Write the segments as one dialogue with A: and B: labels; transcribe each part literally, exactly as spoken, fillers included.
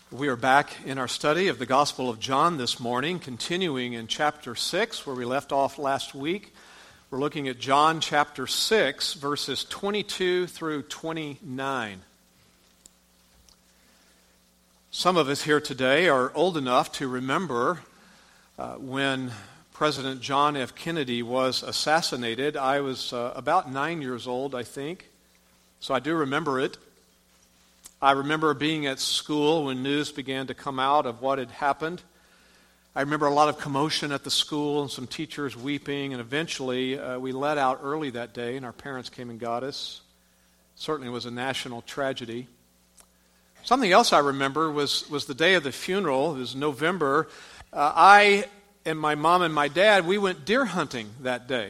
A: We are back in our study of the Gospel of John this morning, continuing in chapter six, where we left off last week. We're looking at John chapter six, verses twenty-two through twenty-nine. Some of us here today are old enough to remember uh, when President John F. Kennedy was assassinated. I was uh, about nine years old, I think, so I do remember it. I remember being at school when news began to come out of what had happened. I remember a lot of commotion at the school and some teachers weeping, and eventually uh, we let out early that day, and our parents came and got us. Certainly was a national tragedy. Something else I remember was, was the day of the funeral. It was November. Uh, I and my mom and my dad, we went deer hunting that day.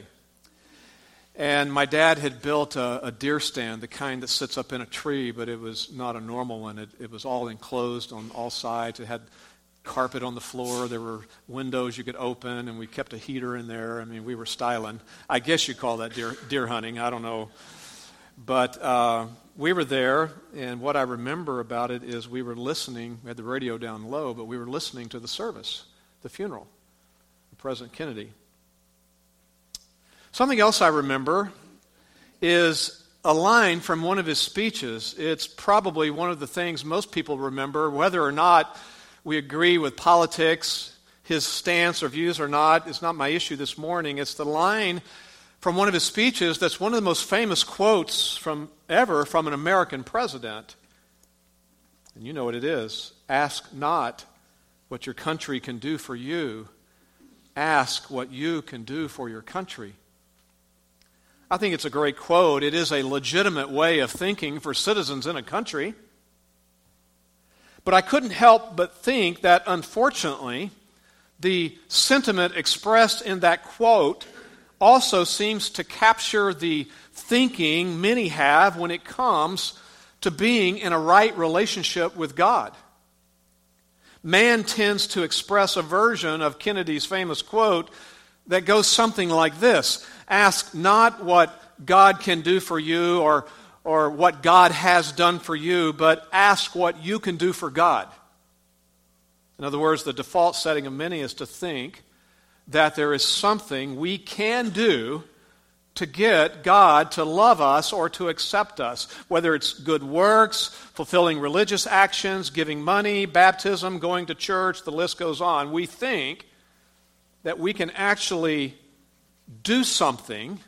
A: And my dad had built a, a deer stand, the kind that sits up in a tree, but it was not a normal one. It, it was all enclosed on all sides. It had carpet on the floor. There were windows you could open, and we kept a heater in there. I mean, we were styling. I guess you call that deer, deer hunting. I don't know. But uh, we were there, and what I remember about it is we were listening. We had the radio down low, but we were listening to the service, the funeral of President Kennedy. Something else I remember is a line from one of his speeches. It's probably one of the things most people remember, whether or not we agree with politics, his stance or views or not. It's not my issue this morning. It's the line from one of his speeches that's one of the most famous quotes from ever from an American president. And you know what it is. Ask not what your country can do for you. Ask what you can do for your country. I think it's a great quote. It is a legitimate way of thinking for citizens in a country. But I couldn't help but think that, unfortunately, the sentiment expressed in that quote also seems to capture the thinking many have when it comes to being in a right relationship with God. Man tends to express a version of Kennedy's famous quote that goes something like this: ask not what God can do for you or, or what God has done for you, but ask what you can do for God. In other words, the default setting of many is to think that there is something we can do to get God to love us or to accept us, whether it's good works, fulfilling religious actions, giving money, baptism, going to church, the list goes on. We think that we can actually do something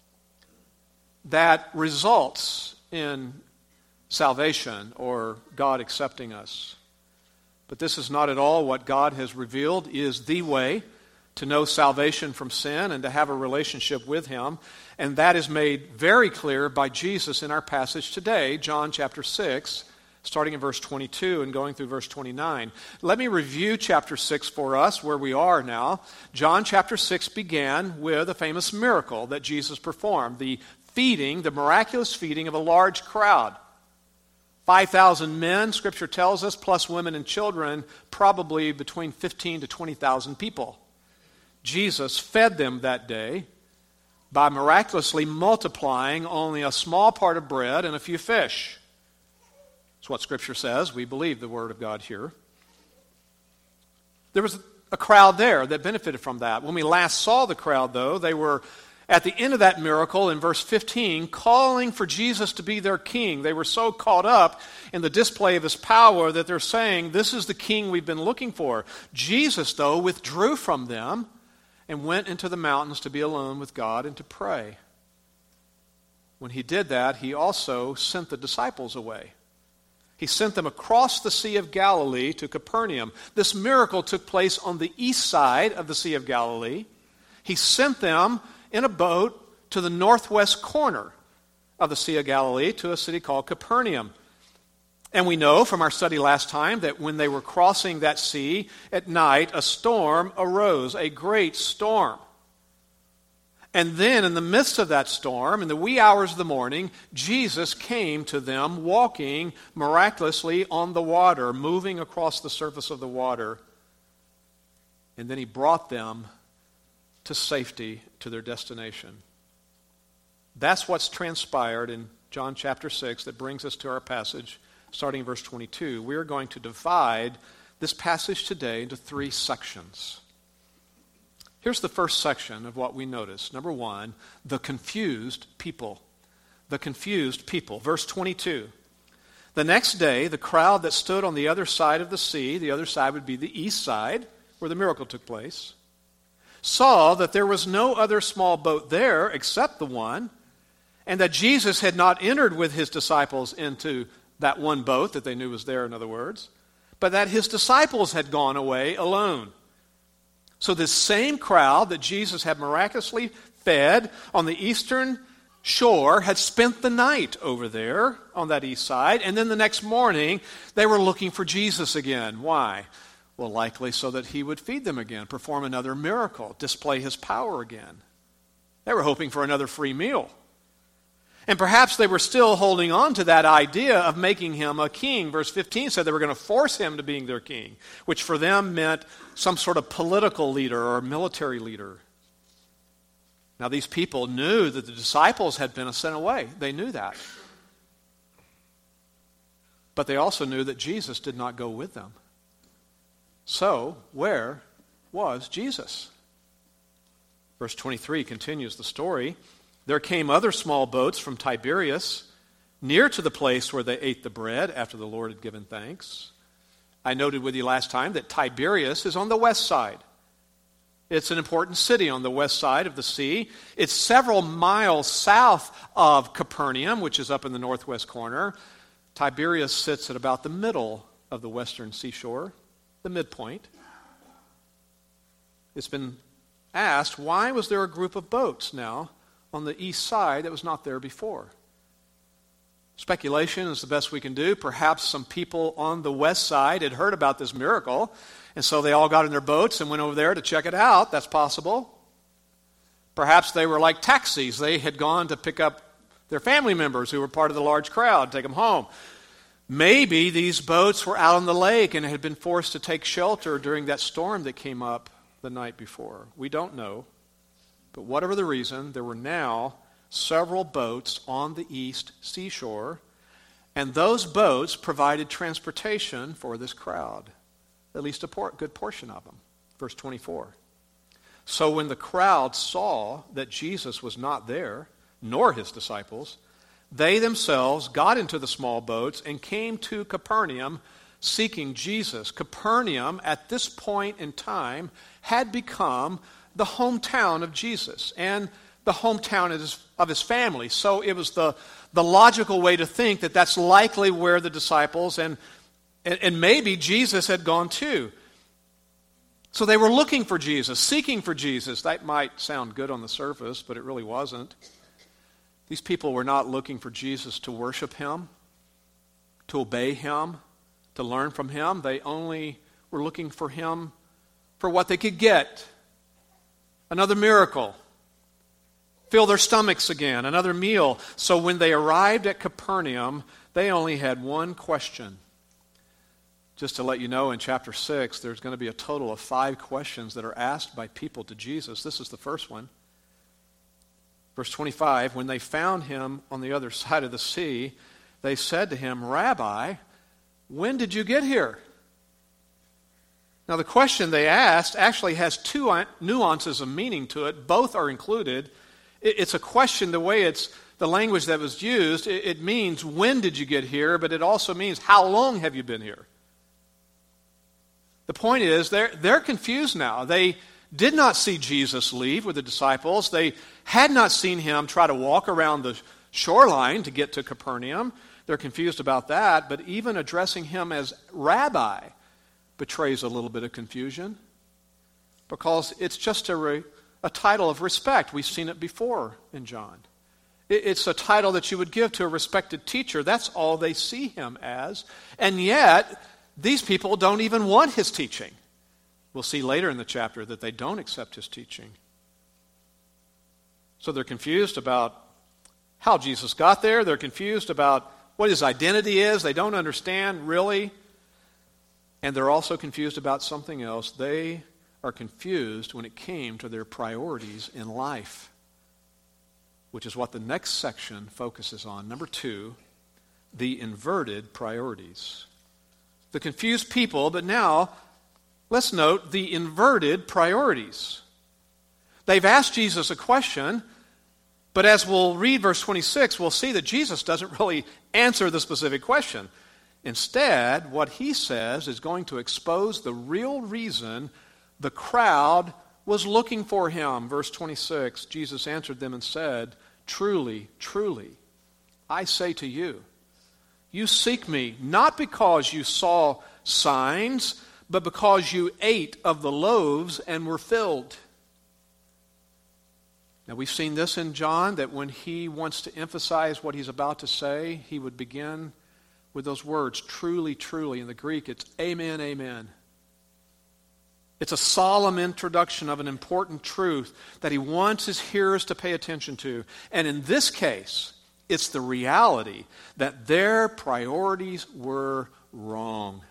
A: that results in salvation or God accepting us. But this is not at all what God has revealed is the way to know salvation from sin and to have a relationship with Him. And that is made very clear by Jesus in our passage today, John chapter six, starting in verse twenty-two and going through verse twenty-nine. Let me review chapter six for us, where we are now. John chapter six began with a famous miracle that Jesus performed, the feeding, the miraculous feeding of a large crowd. five thousand men, Scripture tells us, plus women and children, probably between fifteen to twenty thousand people. Jesus fed them that day by miraculously multiplying only a small part of bread and a few fish. That's what Scripture says. We believe the Word of God here. There was a crowd there that benefited from that. When we last saw the crowd, though, they were at the end of that miracle in verse fifteen, calling for Jesus to be their king. They were so caught up in the display of His power that they're saying, this is the king we've been looking for. Jesus, though, withdrew from them and went into the mountains to be alone with God and to pray. When He did that, He also sent the disciples away. He sent them across the Sea of Galilee to Capernaum. This miracle took place on the east side of the Sea of Galilee. He sent them in a boat to the northwest corner of the Sea of Galilee to a city called Capernaum. And we know from our study last time that when they were crossing that sea at night, a storm arose, a great storm. And then in the midst of that storm, in the wee hours of the morning, Jesus came to them walking miraculously on the water, moving across the surface of the water. And then He brought them to safety, to their destination. That's what's transpired in John chapter six that brings us to our passage starting in verse twenty-two. We're going to divide this passage today into three sections. Here's the first section of what we notice. Number one, the confused people. The confused people. Verse twenty-two. The next day, the crowd that stood on the other side of the sea, the other side would be the east side, where the miracle took place, saw that there was no other small boat there except the one, and that Jesus had not entered with his disciples into that one boat that they knew was there, in other words, but that his disciples had gone away alone. So this same crowd that Jesus had miraculously fed on the eastern shore had spent the night over there on that east side, and then the next morning they were looking for Jesus again. Why? Well, likely so that he would feed them again, perform another miracle, display his power again. They were hoping for another free meal. And perhaps they were still holding on to that idea of making him a king. Verse fifteen said they were going to force him to being their king, which for them meant some sort of political leader or military leader. Now, these people knew that the disciples had been sent away. They knew that. But they also knew that Jesus did not go with them. So, where was Jesus? Verse twenty-three continues the story. There came other small boats from Tiberias, near to the place where they ate the bread after the Lord had given thanks. I noted with you last time that Tiberias is on the west side. It's an important city on the west side of the sea. It's several miles south of Capernaum, which is up in the northwest corner. Tiberias sits at about the middle of the western seashore, the midpoint. It's been asked, why was there a group of boats now on the east side that was not there before? Speculation is the best we can do. Perhaps some people on the west side had heard about this miracle, and so they all got in their boats and went over there to check it out. That's possible. Perhaps they were like taxis. They had gone to pick up their family members who were part of the large crowd, take them home. Maybe these boats were out on the lake and had been forced to take shelter during that storm that came up the night before. We don't know. But whatever the reason, there were now several boats on the east seashore, and those boats provided transportation for this crowd, at least a por- good portion of them. Verse twenty-four. So when the crowd saw that Jesus was not there, nor his disciples, they themselves got into the small boats and came to Capernaum seeking Jesus. Capernaum, at this point in time, had become the hometown of Jesus and the hometown of his, of his family. So it was the, the logical way to think that that's likely where the disciples and, and, and maybe Jesus had gone too. So they were looking for Jesus, seeking for Jesus. That might sound good on the surface, but it really wasn't. These people were not looking for Jesus to worship him, to obey him, to learn from him. They only were looking for him for what they could get. Another miracle. Fill their stomachs again, another meal. So when they arrived at Capernaum, they only had one question. Just to let you know, in chapter six, there's going to be a total of five questions that are asked by people to Jesus. This is the first one. Verse twenty-five, when they found him on the other side of the sea, they said to him, Rabbi, when did you get here? Now, the question they asked actually has two nuances of meaning to it. Both are included. It's a question, the way it's, the language that was used, it means, when did you get here? But it also means, how long have you been here? The point is, they're, they're confused now. They did not see Jesus leave with the disciples. They had not seen him try to walk around the shoreline to get to Capernaum. They're confused about that. But even addressing him as rabbi betrays a little bit of confusion, because it's just a, re, a title of respect. We've seen it before in John. It, it's a title that you would give to a respected teacher. That's all they see him as. And yet, these people don't even want his teaching. We'll see later in the chapter that they don't accept his teaching. So they're confused about how Jesus got there. They're confused about what his identity is. They don't understand, really. And they're also confused about something else. They are confused when it came to their priorities in life, which is what the next section focuses on. Number two, the inverted priorities. The confused people, but now let's note the inverted priorities. They've asked Jesus a question, but as we'll read verse twenty-six, we'll see that Jesus doesn't really answer the specific question. Instead, what he says is going to expose the real reason the crowd was looking for him. Verse twenty-six, Jesus answered them and said, "Truly, truly, I say to you, you seek me not because you saw signs, but because you ate of the loaves and were filled." Now we've seen this in John, that when he wants to emphasize what he's about to say, he would begin with those words, truly, truly. In the Greek, it's amen, amen. It's a solemn introduction of an important truth that he wants his hearers to pay attention to. And in this case, it's the reality that their priorities were wrong.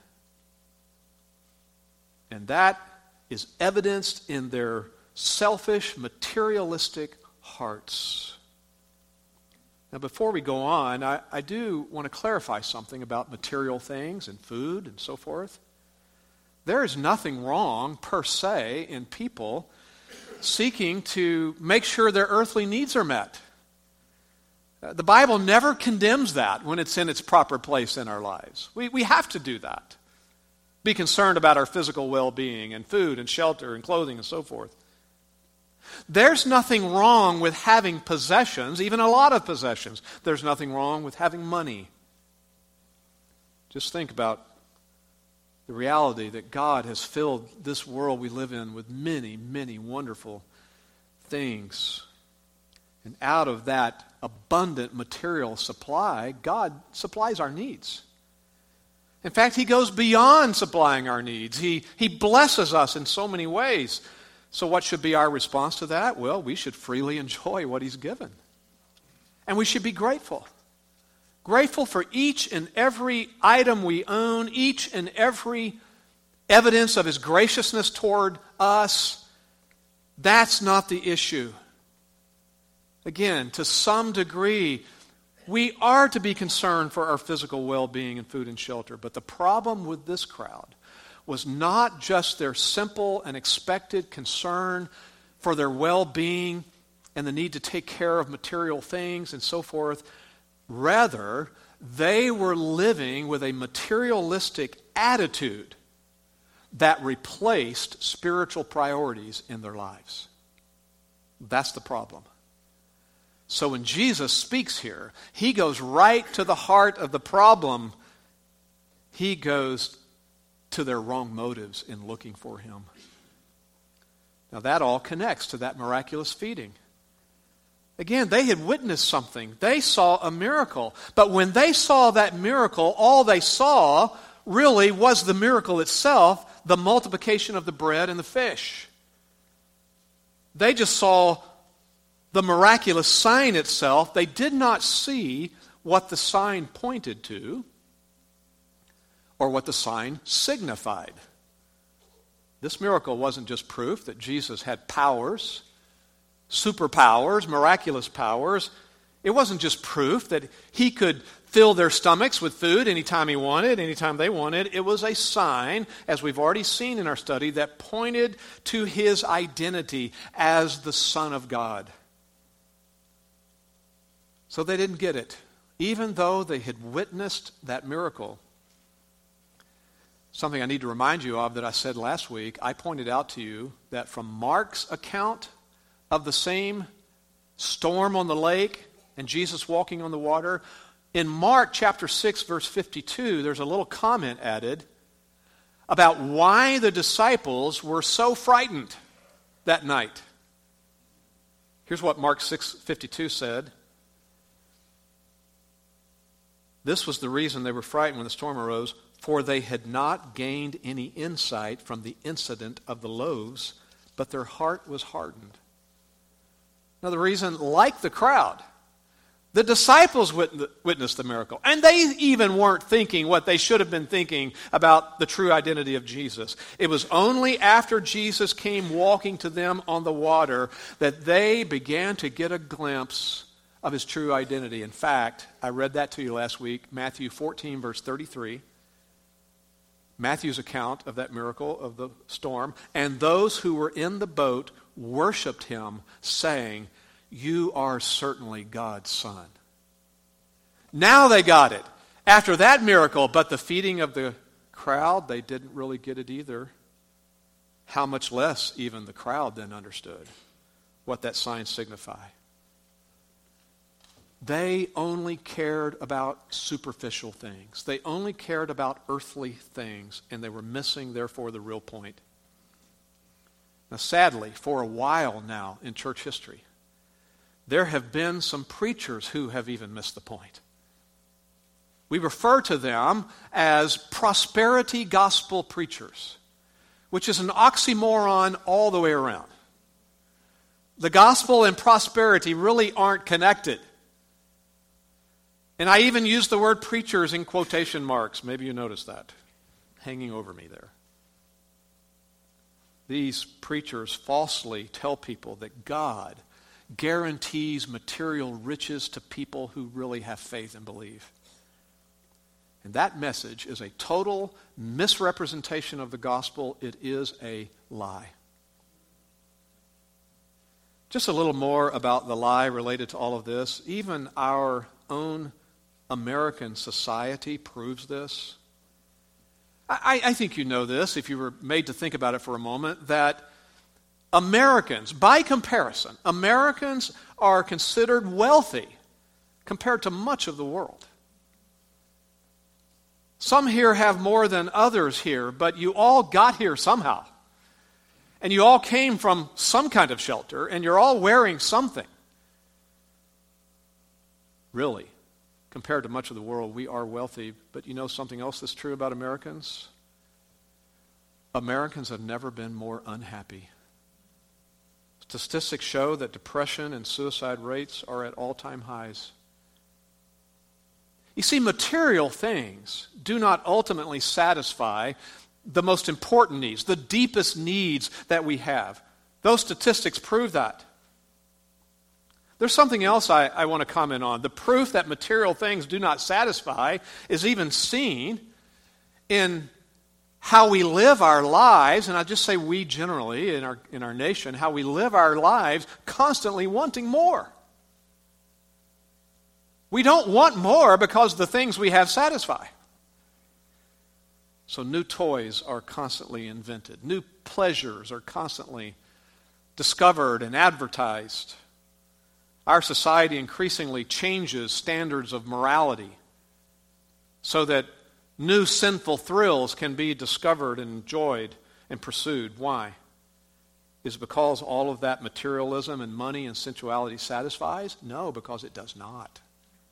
A: And that is evidenced in their selfish, materialistic hearts. Now, before we go on, I, I do want to clarify something about material things and food and so forth. There is nothing wrong, per se, in people seeking to make sure their earthly needs are met. The Bible never condemns that when it's in its proper place in our lives. We, we have to do that. Be concerned about our physical well-being and food and shelter and clothing and so forth. There's nothing wrong with having possessions, even a lot of possessions. There's nothing wrong with having money. Just think about the reality that God has filled this world we live in with many, many wonderful things. And out of that abundant material supply, God supplies our needs. In fact, he goes beyond supplying our needs. He, he blesses us in so many ways. So what should be our response to that? Well, we should freely enjoy what he's given. And we should be grateful. Grateful for each and every item we own, each and every evidence of his graciousness toward us. That's not the issue. Again, to some degree, we are to be concerned for our physical well-being and food and shelter. But the problem with this crowd was not just their simple and expected concern for their well-being and the need to take care of material things and so forth. Rather, they were living with a materialistic attitude that replaced spiritual priorities in their lives. That's the problem. So when Jesus speaks here, he goes right to the heart of the problem. He goes to their wrong motives in looking for him. Now that all connects to that miraculous feeding. Again, they had witnessed something. They saw a miracle. But when they saw that miracle, all they saw really was the miracle itself, the multiplication of the bread and the fish. They just saw the miraculous sign itself. They did not see what the sign pointed to or what the sign signified. This miracle wasn't just proof that Jesus had powers, superpowers, miraculous powers. It wasn't just proof that he could fill their stomachs with food anytime he wanted, anytime they wanted. It was a sign, as we've already seen in our study, that pointed to his identity as the Son of God. So they didn't get it, even though they had witnessed that miracle. Something I need to remind you of that I said last week, I pointed out to you that from Mark's account of the same storm on the lake and Jesus walking on the water, in Mark chapter six, verse fifty-two, there's a little comment added about why the disciples were so frightened that night. Here's what Mark six fifty-two said. This was the reason they were frightened when the storm arose, for they had not gained any insight from the incident of the loaves, but their heart was hardened. Now the reason, like the crowd, the disciples witnessed the miracle, and they even weren't thinking what they should have been thinking about the true identity of Jesus. It was only after Jesus came walking to them on the water that they began to get a glimpse of his true identity. In fact, I read that to you last week, Matthew fourteen, verse thirty-three. Matthew's account of that miracle of the storm. And those who were in the boat worshiped him, saying, "You are certainly God's Son." Now they got it. After that miracle, but the feeding of the crowd, they didn't really get it either. How much less even the crowd then understood what that sign signified. They only cared about superficial things. They only cared about earthly things, and they were missing, therefore, the real point. Now, sadly, for a while now in church history, there have been some preachers who have even missed the point. We refer to them as prosperity gospel preachers, which is an oxymoron all the way around. The gospel and prosperity really aren't connected. And I even use the word preachers in quotation marks. Maybe you noticed that hanging over me there. These preachers falsely tell people that God guarantees material riches to people who really have faith and believe. And that message is a total misrepresentation of the gospel. It is a lie. Just a little more about the lie related to all of this. Even our own American society proves this. I, I think you know this, if you were made to think about it for a moment, that Americans, by comparison, Americans are considered wealthy compared to much of the world. Some here have more than others here, but you all got here somehow. And you all came from some kind of shelter, and you're all wearing something. Really, compared to much of the world, we are wealthy. But you know something else that's true about Americans? Americans have never been more unhappy. Statistics show that depression and suicide rates are at all-time highs. You see, material things do not ultimately satisfy the most important needs, the deepest needs that we have. Those statistics prove that. There's something else I, I want to comment on. The proof that material things do not satisfy is even seen in how we live our lives, and I just say we generally in our, in our nation, how we live our lives constantly wanting more. We don't want more because the things we have satisfy. So new toys are constantly invented. New pleasures are constantly discovered and advertised. Our society increasingly changes standards of morality so that new sinful thrills can be discovered and enjoyed and pursued. Why? Is it because all of that materialism and money and sensuality satisfies? No, because it does not.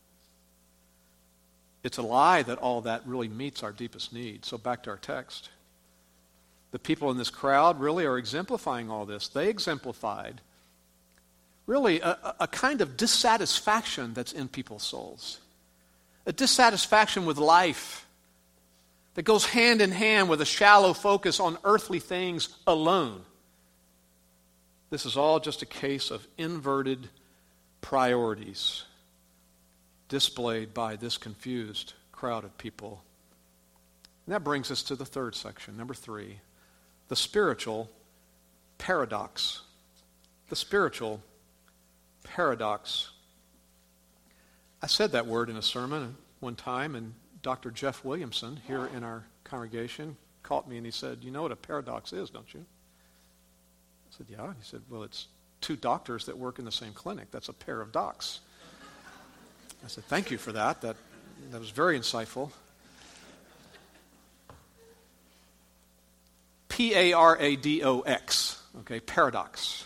A: It's a lie that all that really meets our deepest needs. So back to our text. The people in this crowd really are exemplifying all this. They exemplified really a, a kind of dissatisfaction that's in people's souls. A dissatisfaction with life that goes hand in hand with a shallow focus on earthly things alone. This is all just a case of inverted priorities displayed by this confused crowd of people. And that brings us to the third section, number three, the spiritual paradox. The spiritual paradox. I said that word in a sermon one time, and Doctor Jeff Williamson here in our congregation caught me and he said, "You know what a paradox is, don't you?" I said, "Yeah." He said, "Well, it's two doctors that work in the same clinic. That's a pair of docs." I said, "Thank you for that. That, that was very insightful." P A R A D O X, okay, paradox.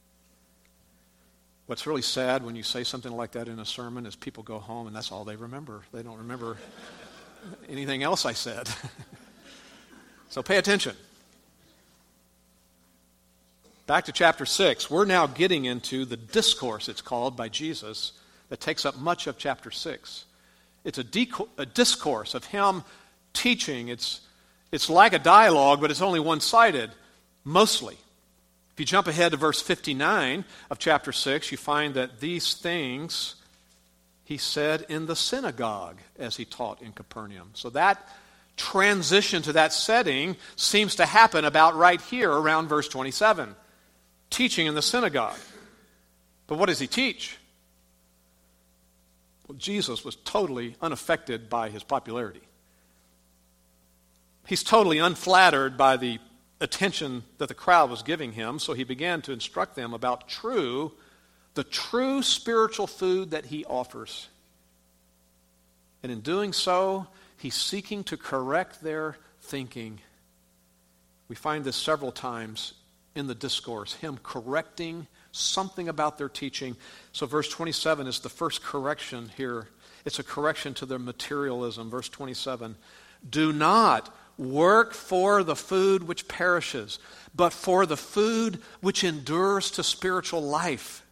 A: What's really sad when you say something like that in a sermon is people go home and that's all they remember. They don't remember anything else I said. So pay attention. Back to chapter six. We're now getting into the discourse, it's called, by Jesus that takes up much of chapter six. It's a, deco- a discourse of him teaching. It's, it's like a dialogue, but it's only one-sided, mostly. If you jump ahead to verse fifty-nine of chapter six, you find that these things He said in the synagogue as he taught in Capernaum. So that transition to that setting seems to happen about right here around verse twenty-seven. Teaching in the synagogue. But what does he teach? Well, Jesus was totally unaffected by his popularity. He's totally unflattered by the attention that the crowd was giving him, so he began to instruct them about true, the true spiritual food that he offers. And in doing so, he's seeking to correct their thinking. We find this several times in the discourse, him correcting something about their teaching. So verse twenty-seven is the first correction here. It's a correction to their materialism. Verse twenty-seven, do not work for the food which perishes, but for the food which endures to spiritual life.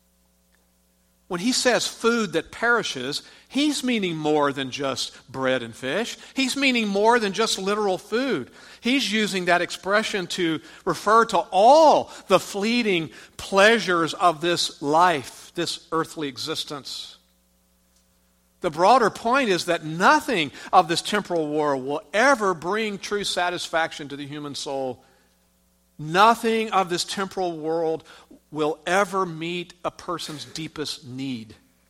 A: When he says food that perishes, he's meaning more than just bread and fish. He's meaning more than just literal food. He's using that expression to refer to all the fleeting pleasures of this life, this earthly existence. The broader point is that nothing of this temporal world will ever bring true satisfaction to the human soul. Nothing of this temporal world will ever meet a person's deepest need.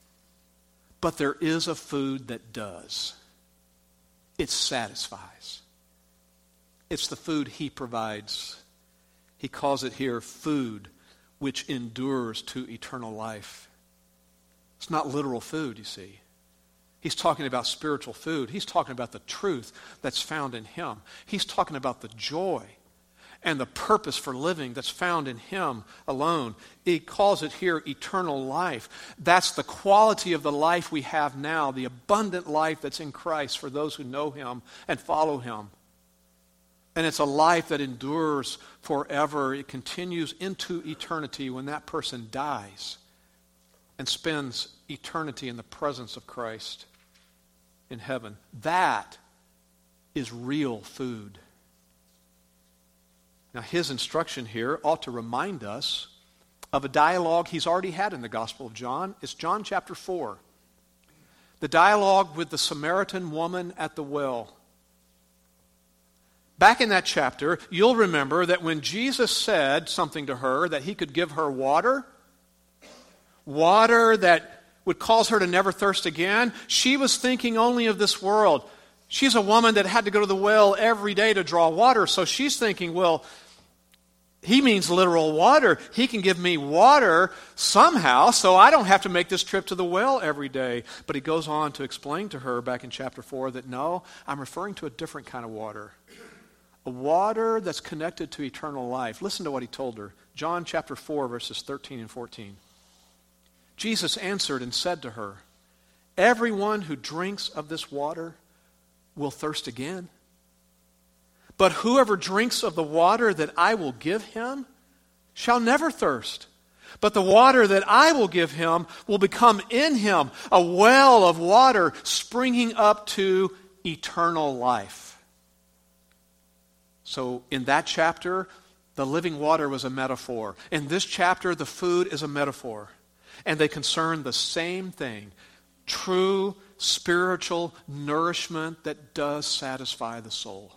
A: But there is a food that does. It satisfies. It's the food he provides. He calls it here food which endures to eternal life. It's not literal food, you see. He's talking about spiritual food. He's talking about the truth that's found in him. He's talking about the joy and the purpose for living that's found in him alone. He calls it here eternal life. That's the quality of the life we have now, the abundant life that's in Christ for those who know him and follow him. And it's a life that endures forever. It continues into eternity when that person dies and spends eternity in the presence of Christ in heaven. That is real food. Now, his instruction here ought to remind us of a dialogue he's already had in the Gospel of John. It's John chapter four. The dialogue with the Samaritan woman at the well. Back in that chapter, you'll remember that when Jesus said something to her, that he could give her water, water that would cause her to never thirst again, she was thinking only of this world. She's a woman that had to go to the well every day to draw water, so she's thinking, well, he means literal water. He can give me water somehow, so I don't have to make this trip to the well every day. But he goes on to explain to her back in chapter four that no, I'm referring to a different kind of water. A water that's connected to eternal life. Listen to what he told her. John chapter four, verses thirteen and fourteen. Jesus answered and said to her, everyone who drinks of this water will thirst again. But whoever drinks of the water that I will give him shall never thirst. But the water that I will give him will become in him a well of water springing up to eternal life. So in that chapter, the living water was a metaphor. In this chapter, the food is a metaphor. And they concern the same thing. True spiritual nourishment that does satisfy the soul.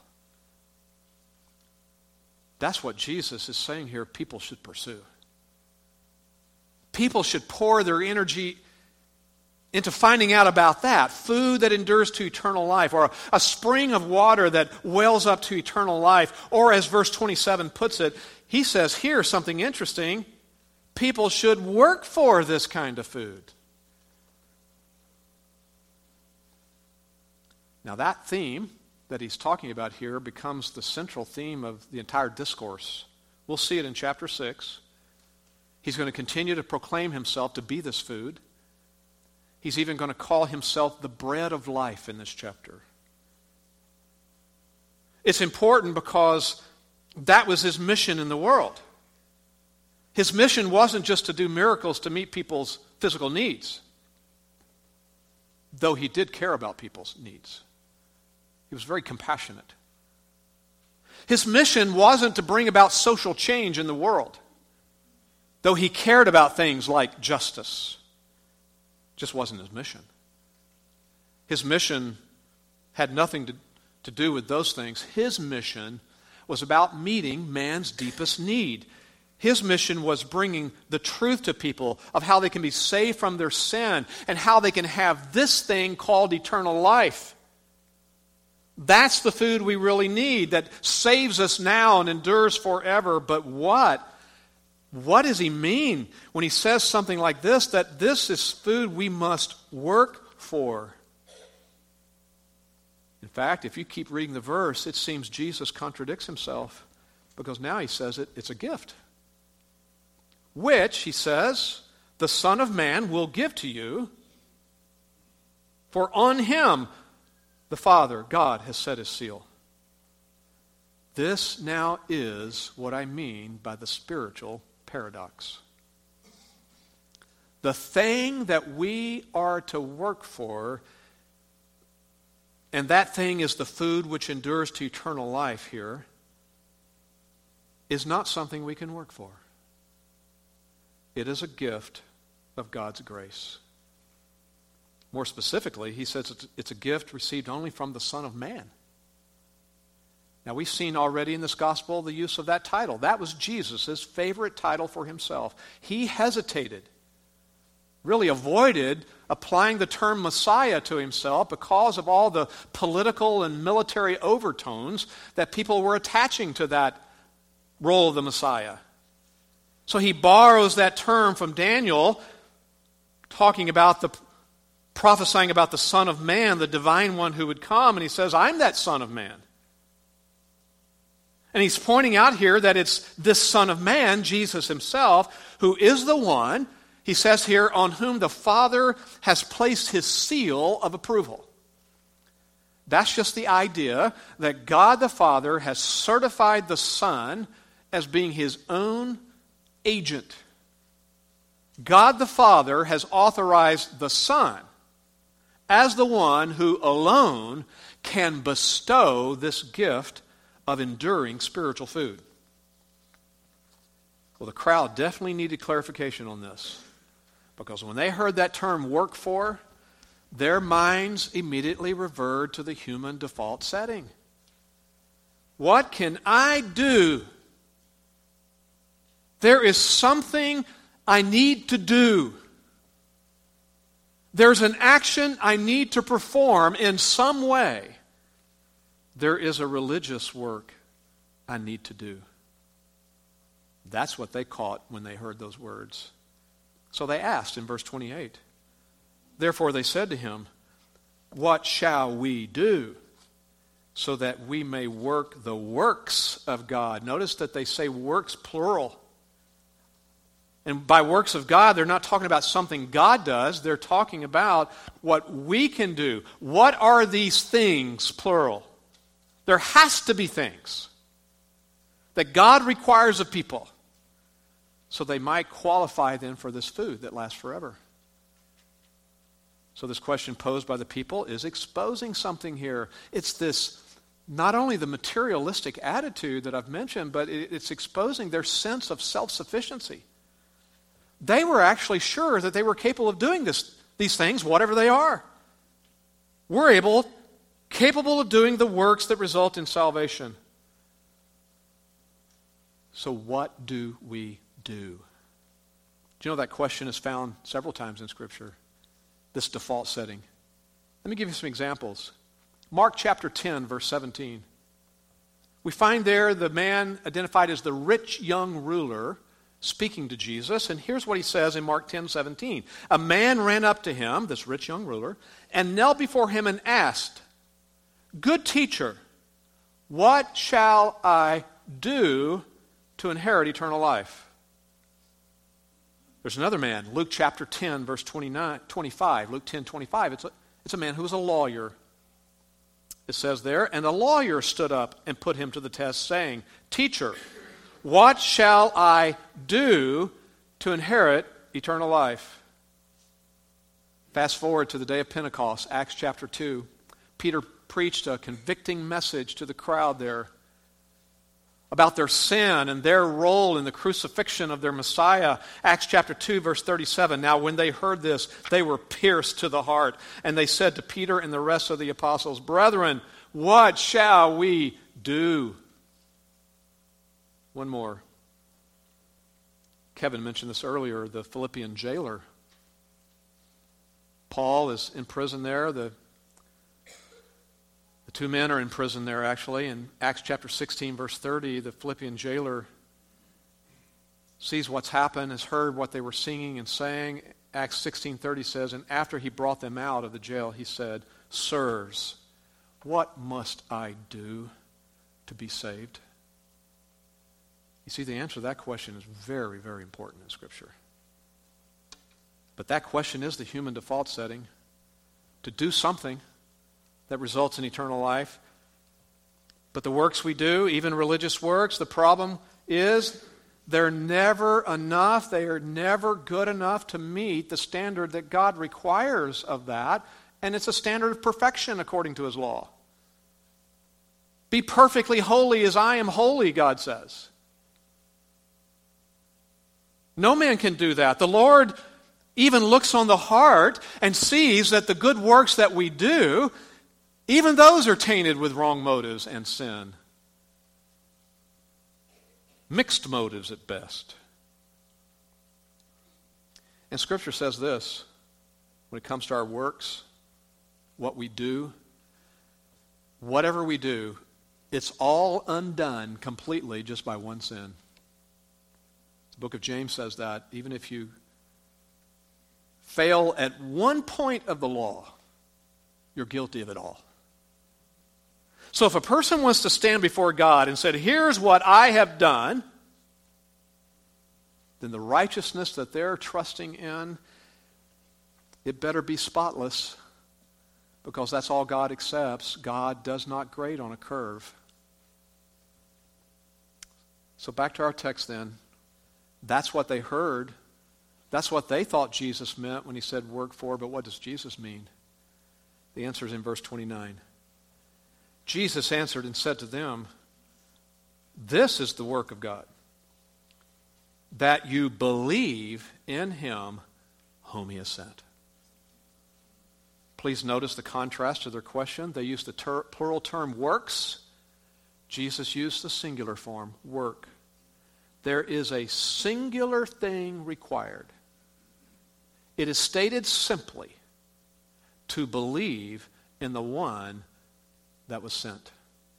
A: That's what Jesus is saying here people should pursue. People should pour their energy into finding out about that. Food that endures to eternal life, or a, a spring of water that wells up to eternal life. Or as verse twenty-seven puts it, he says here something interesting. People should work for this kind of food. Now that theme that he's talking about here becomes the central theme of the entire discourse. We'll see it in chapter six. He's going to continue to proclaim himself to be this food. He's even going to call himself the bread of life in this chapter. It's important because that was his mission in the world. His mission wasn't just to do miracles to meet people's physical needs, though he did care about people's needs. He was very compassionate. His mission wasn't to bring about social change in the world, though he cared about things like justice. Just wasn't his mission. His mission had nothing to, to do with those things. His mission was about meeting man's deepest need. His mission was bringing the truth to people of how they can be saved from their sin and how they can have this thing called eternal life. That's the food we really need that saves us now and endures forever. But what? What does he mean when he says something like this, that this is food we must work for? In fact, if you keep reading the verse, it seems Jesus contradicts himself, because now he says it, it's a gift, which, he says, the Son of Man will give to you, for on him the Father, God, has set his seal. This now is what I mean by the spiritual paradox. The thing that we are to work for, and that thing is the food which endures to eternal life here, is not something we can work for. It is a gift of God's grace. More specifically, he says it's a gift received only from the Son of Man. Now, we've seen already in this gospel the use of that title. That was Jesus' favorite title for himself. He hesitated, really avoided applying the term Messiah to himself because of all the political and military overtones that people were attaching to that role of the Messiah. So he borrows that term from Daniel, talking about the prophesying about the Son of Man, the divine one who would come, and he says, I'm that Son of Man. And he's pointing out here that it's this Son of Man, Jesus himself, who is the one, he says here, on whom the Father has placed his seal of approval. That's just the idea that God the Father has certified the Son as being his own agent. God the Father has authorized the Son as the one who alone can bestow this gift of enduring spiritual food. Well, the crowd definitely needed clarification on this, because when they heard that term work for, their minds immediately reverted to the human default setting. What can I do? There is something I need to do. There's an action I need to perform in some way. There is a religious work I need to do. That's what they caught when they heard those words. So they asked in verse twenty-eight. Therefore they said to him, what shall we do so that we may work the works of God? Notice that they say works plural. And by works of God, they're not talking about something God does. They're talking about what we can do. What are these things, plural? There has to be things that God requires of people so they might qualify then for this food that lasts forever. So this question posed by the people is exposing something here. It's this, not only the materialistic attitude that I've mentioned, but it's exposing their sense of self-sufficiency. They were actually sure that they were capable of doing this, these things, whatever they are. We're able, capable of doing the works that result in salvation. So what do we do? Do you know that question is found several times in Scripture? This default setting. Let me give you some examples. Mark chapter ten, verse seventeen. We find there the man identified as the rich young ruler speaking to Jesus, and here's what he says in Mark ten seventeen. A man ran up to him, this rich young ruler, and knelt before him and asked, Good teacher, what shall I do to inherit eternal life? There's another man, Luke chapter ten, verse twenty-nine, twenty-five. Luke ten, twenty-five. It's a, it's a man who was a lawyer. It says there, and a lawyer stood up and put him to the test, saying, Teacher, what shall I do to inherit eternal life? Fast forward to the day of Pentecost, Acts chapter two. Peter preached a convicting message to the crowd there about their sin and their role in the crucifixion of their Messiah. Acts chapter two, verse thirty-seven. Now when they heard this, they were pierced to the heart, and they said to Peter and the rest of the apostles, "Brethren, what shall we do?" One more. Kevin mentioned this earlier, the Philippian jailer. Paul is in prison there. The The two men are in prison there, actually. In Acts chapter sixteen, verse thirty, the Philippian jailer sees what's happened, has heard what they were singing and saying. Acts sixteen thirty says, and after he brought them out of the jail, he said, "Sirs, what must I do to be saved?" You see, the answer to that question is very, very important in Scripture. But that question is the human default setting, to do something that results in eternal life. But the works we do, even religious works, the problem is they're never enough. They are never good enough to meet the standard that God requires of that. And it's a standard of perfection according to His law. Be perfectly holy as I am holy, God says. No man can do that. The Lord even looks on the heart and sees that the good works that we do, even those are tainted with wrong motives and sin. Mixed motives at best. And Scripture says this, when it comes to our works, what we do, whatever we do, it's all undone completely just by one sin. The book of James says that even if you fail at one point of the law, you're guilty of it all. So if a person wants to stand before God and said, here's what I have done, then the righteousness that they're trusting in, it better be spotless, because that's all God accepts. God does not grade on a curve. So back to our text then. That's what they heard. That's what they thought Jesus meant when He said work for, but what does Jesus mean? The answer is in verse twenty-nine. Jesus answered and said to them, "This is the work of God, that you believe in Him whom He has sent." Please notice the contrast to their question. They used the ter- plural term works. Jesus used the singular form, work. There is a singular thing required. It is stated simply, to believe in the one that was sent.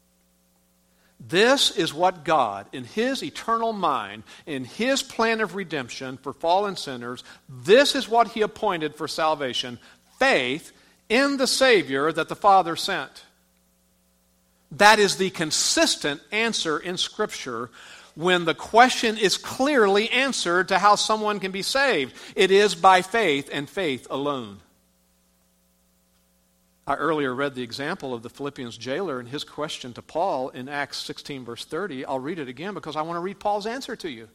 A: This is what God, in His eternal mind, in His plan of redemption for fallen sinners, this is what He appointed for salvation, faith in the Savior that the Father sent. That is the consistent answer in Scripture when the question is clearly answered to how someone can be saved. It is by faith and faith alone. I earlier read the example of the Philippians jailer and his question to Paul in Acts sixteen, verse thirty. I'll read it again because I want to read Paul's answer to you.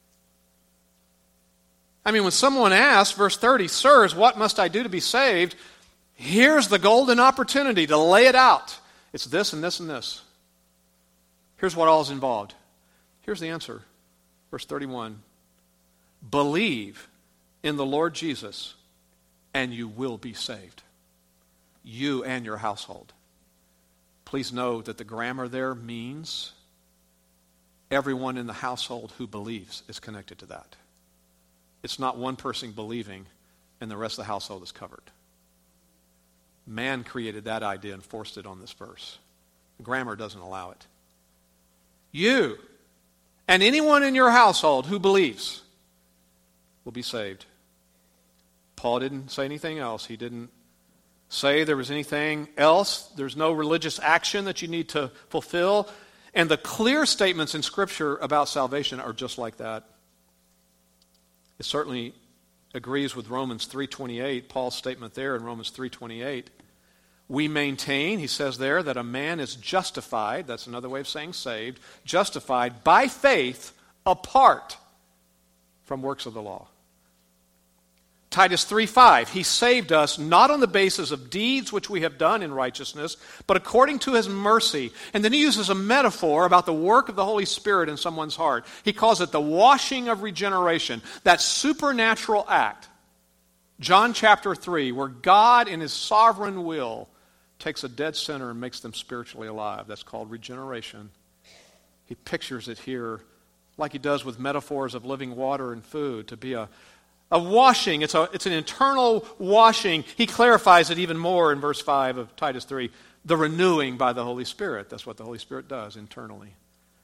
A: I mean, when someone asks, verse thirty, "Sirs, what must I do to be saved?" Here's the golden opportunity to lay it out. It's this and this and this. Here's what all is involved. Here's the answer. Verse thirty-one. Believe in the Lord Jesus, and you will be saved. You and your household. Please know that the grammar there means everyone in the household who believes is connected to that. It's not one person believing and the rest of the household is covered. Man created that idea and forced it on this verse. The grammar doesn't allow it. You and anyone in your household who believes will be saved. Paul didn't say anything else. He didn't say there was anything else. There's no religious action that you need to fulfill. And the clear statements in Scripture about salvation are just like that. It certainly agrees with Romans three twenty-eight, Paul's statement there in Romans three twenty-eight. We maintain, he says there, that a man is justified, that's another way of saying saved, justified by faith apart from works of the law. Titus three five, he saved us not on the basis of deeds which we have done in righteousness, but according to his mercy. And then he uses a metaphor about the work of the Holy Spirit in someone's heart. He calls it the washing of regeneration, that supernatural act. John chapter three, where God in his sovereign will takes a dead sinner and makes them spiritually alive. That's called regeneration. He pictures it here like he does with metaphors of living water and food, to be a A washing, it's, a, it's an internal washing. He clarifies it even more in verse five of Titus three. The renewing by the Holy Spirit. That's what the Holy Spirit does internally.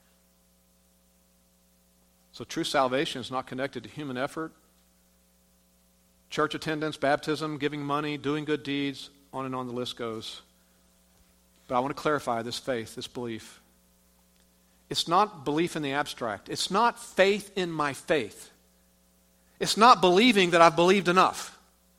A: So true salvation is not connected to human effort, church attendance, baptism, giving money, doing good deeds, on and on the list goes. But I want to clarify this faith, this belief. It's not belief in the abstract. It's not faith in my faith. It's not believing that I've believed enough.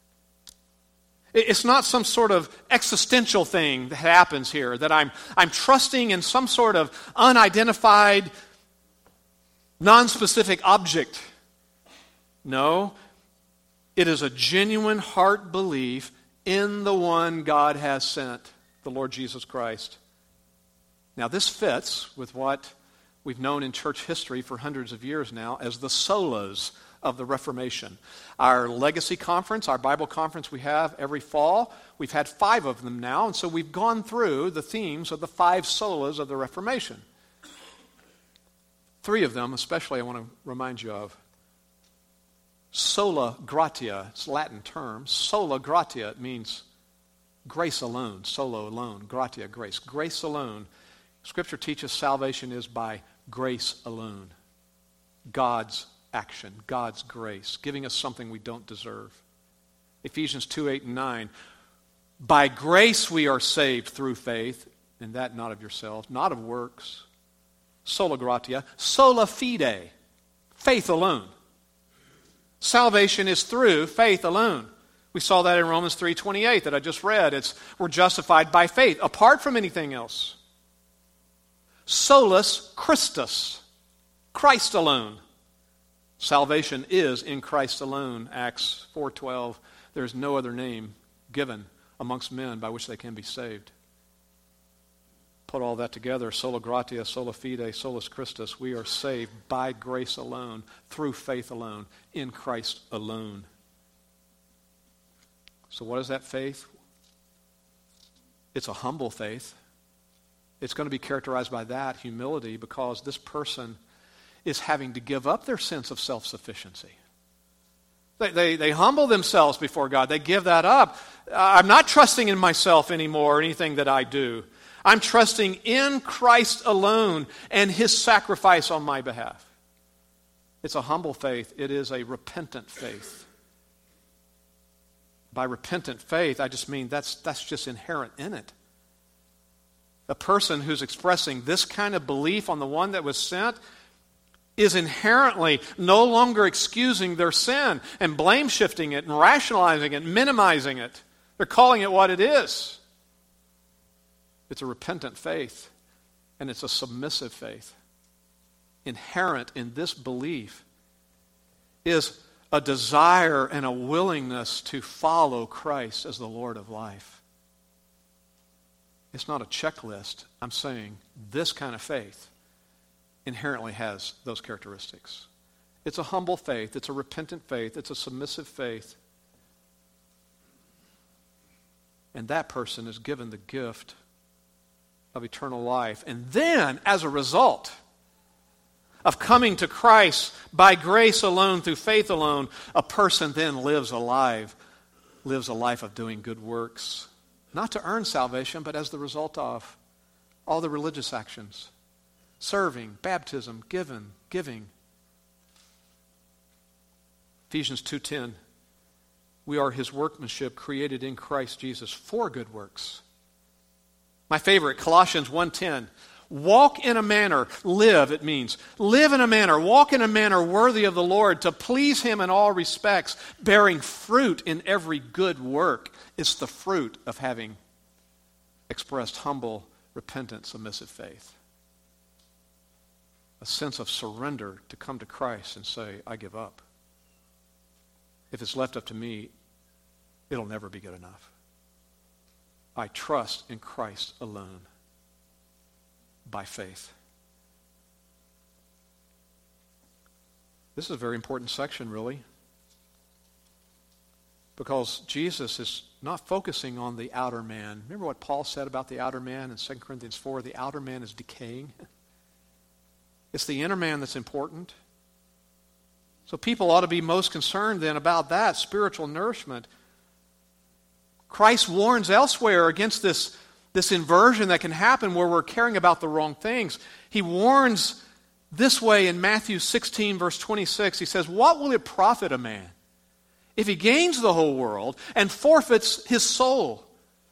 A: It's not some sort of existential thing that happens here, that I'm, I'm trusting in some sort of unidentified, non-specific object. No, it is a genuine heart belief in the one God has sent, the Lord Jesus Christ. Now this fits with what we've known in church history for hundreds of years now as the solas of the Reformation. Our legacy conference, our Bible conference we have every fall, we've had five of them now, and so we've gone through the themes of the five solas of the Reformation. Three of them, especially, I want to remind you of. Sola gratia, it's a Latin term. Sola gratia, it means grace alone, solo alone, gratia, grace. Grace alone. Scripture teaches salvation is by grace alone. God's action, God's grace, giving us something we don't deserve. Ephesians two, eight, and nine. By grace we are saved through faith, and that not of yourselves, not of works. Sola gratia, sola fide, faith alone. Salvation is through faith alone. We saw that in Romans three twenty-eight that I just read. It's we're justified by faith, apart from anything else. Solus Christus, Christ alone. Salvation is in Christ alone. Acts four twelve. There is no other name given amongst men by which they can be saved. Put all that together, sola gratia, sola fide, solus Christus. We are saved by grace alone, through faith alone, in Christ alone. So what is that faith? It's a humble faith. It's going to be characterized by that, humility, because this person is having to give up their sense of self-sufficiency. They, they, they humble themselves before God. They give that up. I'm not trusting in myself anymore or anything that I do. I'm trusting in Christ alone and his sacrifice on my behalf. It's a humble faith. It is a repentant faith. By repentant faith, I just mean that's, that's just inherent in it. A person who's expressing this kind of belief on the one that was sent is inherently no longer excusing their sin and blame shifting it and rationalizing it, minimizing it. They're calling it what it is. It's a repentant faith, and it's a submissive faith. Inherent in this belief is a desire and a willingness to follow Christ as the Lord of life. It's not a checklist. I'm saying this kind of faith inherently has those characteristics. It's a humble faith. It's a repentant faith. It's a submissive faith. And that person is given the gift of eternal life. And then, as a result of coming to Christ by grace alone, through faith alone, a person then lives a life, lives a life of doing good works. Not to earn salvation, but as the result of all the religious actions. Serving, baptism, giving, giving. Ephesians two ten. We are his workmanship created in Christ Jesus for good works. My favorite, Colossians one ten. Walk in a manner, live it means. Live in a manner, walk in a manner worthy of the Lord, to please him in all respects, bearing fruit in every good work. It's the fruit of having expressed humble, repentant, submissive faith. A sense of surrender to come to Christ and say, I give up. if it's left up to me, it'll never be good enough. I trust in Christ alone by faith. This is a very important section, really, because Jesus is not focusing on the outer man. Remember what Paul said about the outer man in Second Corinthians four? The outer man is decaying. It's the inner man that's important. So people ought to be most concerned then about that, spiritual nourishment. Christ warns elsewhere against this, this inversion that can happen where we're caring about the wrong things. He warns this way in Matthew sixteen, verse twenty-six. He says, "What will it profit a man if he gains the whole world and forfeits his soul?"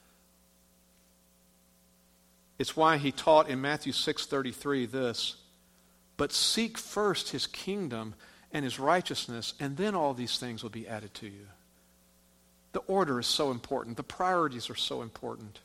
A: It's why he taught in Matthew six thirty-three this, "But seek first his kingdom and his righteousness, and then all these things will be added to you." The order is so important. The priorities are so important.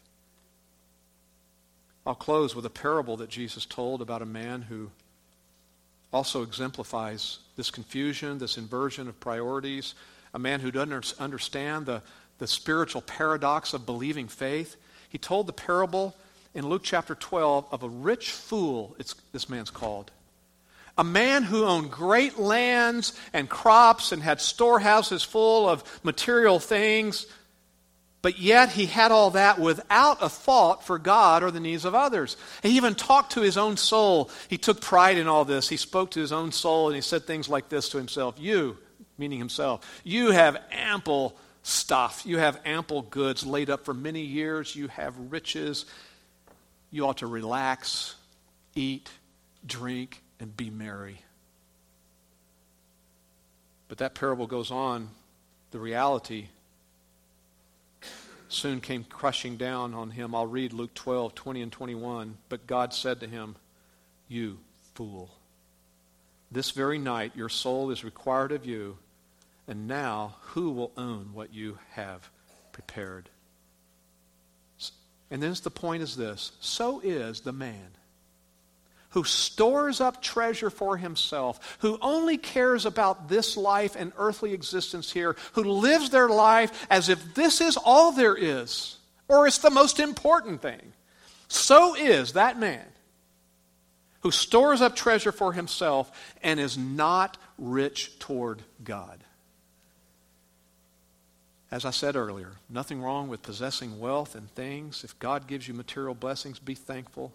A: I'll close with a parable that Jesus told about a man who also exemplifies this confusion, this inversion of priorities. A man who doesn't understand the, the spiritual paradox of believing faith. He told the parable in Luke chapter twelve of a rich fool, it's, this man's called. A man who owned great lands and crops and had storehouses full of material things, but yet he had all that without a thought for God or the needs of others. He even talked to his own soul. He took pride in all this. He spoke to his own soul and he said things like this to himself: "You," meaning himself, "you have ample stuff. You have ample goods laid up for many years. You have riches. You ought to relax, eat, drink, and be merry." But that parable goes on. The reality soon came crushing down on him. I'll read Luke twelve, twenty and twenty-one. "But God said to him, 'You fool, this very night your soul is required of you, and now who will own what you have prepared?'" And then the point is this: so is the man who stores up treasure for himself, who only cares about this life and earthly existence here, who lives their life as if this is all there is, or it's the most important thing. So is that man who stores up treasure for himself and is not rich toward God. As I said earlier, nothing wrong with possessing wealth and things. If God gives you material blessings, be thankful.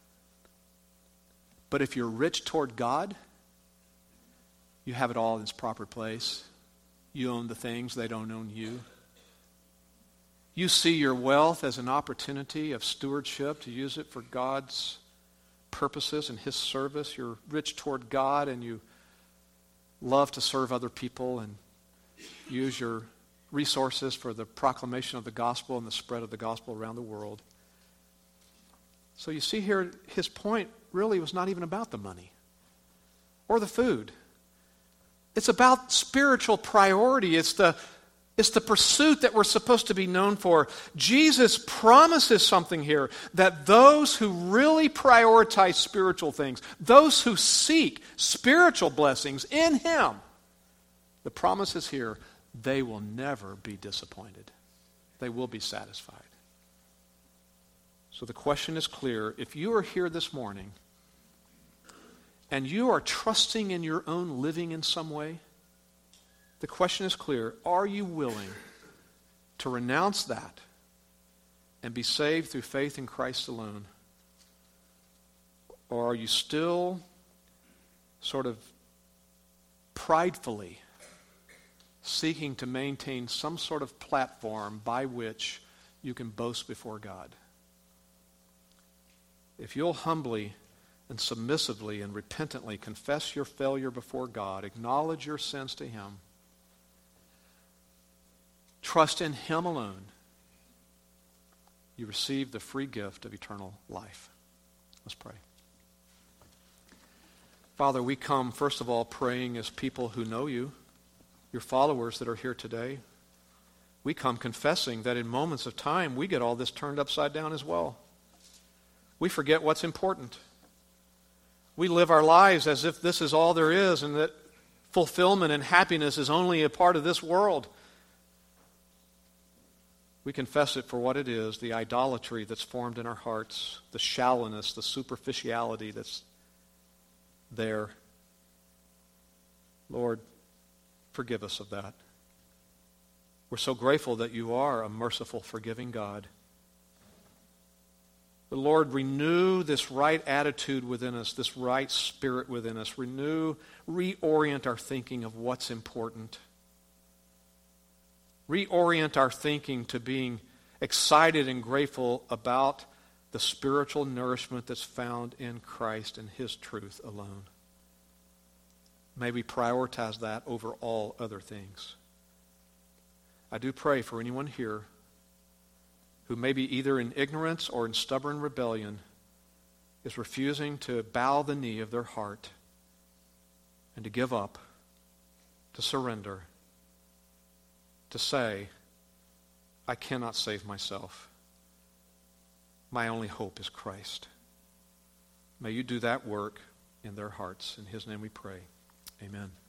A: But if you're rich toward God, you have it all in its proper place. You own the things, they don't own you. You see your wealth as an opportunity of stewardship to use it for God's purposes and His service. You're rich toward God and you love to serve other people and use your resources for the proclamation of the gospel and the spread of the gospel around the world. So you see here, his point really was not even about the money or the food. It's about spiritual priority. It's the, it's the pursuit that we're supposed to be known for. Jesus promises something here, that those who really prioritize spiritual things, those who seek spiritual blessings in Him, the promise is here, they will never be disappointed. They will be satisfied. So the question is clear. If you are here this morning and you are trusting in your own living in some way, the question is clear. Are you willing to renounce that and be saved through faith in Christ alone? Or are you still sort of pridefully seeking to maintain some sort of platform by which you can boast before God? If you'll humbly and submissively and repentantly confess your failure before God, acknowledge your sins to Him, trust in Him alone, you receive the free gift of eternal life. Let's pray. Father, we come first of all praying as people who know You, Your followers that are here today. We come confessing that in moments of time we get all this turned upside down as well. We forget what's important. We live our lives as if this is all there is and that fulfillment and happiness is only a part of this world. We confess it for what it is, the idolatry that's formed in our hearts, the shallowness, the superficiality that's there. Lord, forgive us of that. We're so grateful that you are a merciful, forgiving God. But Lord, renew this right attitude within us, this right spirit within us. Renew, reorient our thinking of what's important. Reorient our thinking to being excited and grateful about the spiritual nourishment that's found in Christ and His truth alone. May we prioritize that over all other things. I do pray for anyone here who may be either in ignorance or in stubborn rebellion is refusing to bow the knee of their heart and to give up, to surrender, to say, I cannot save myself. My only hope is Christ. May you do that work in their hearts. In His name we pray. Amen.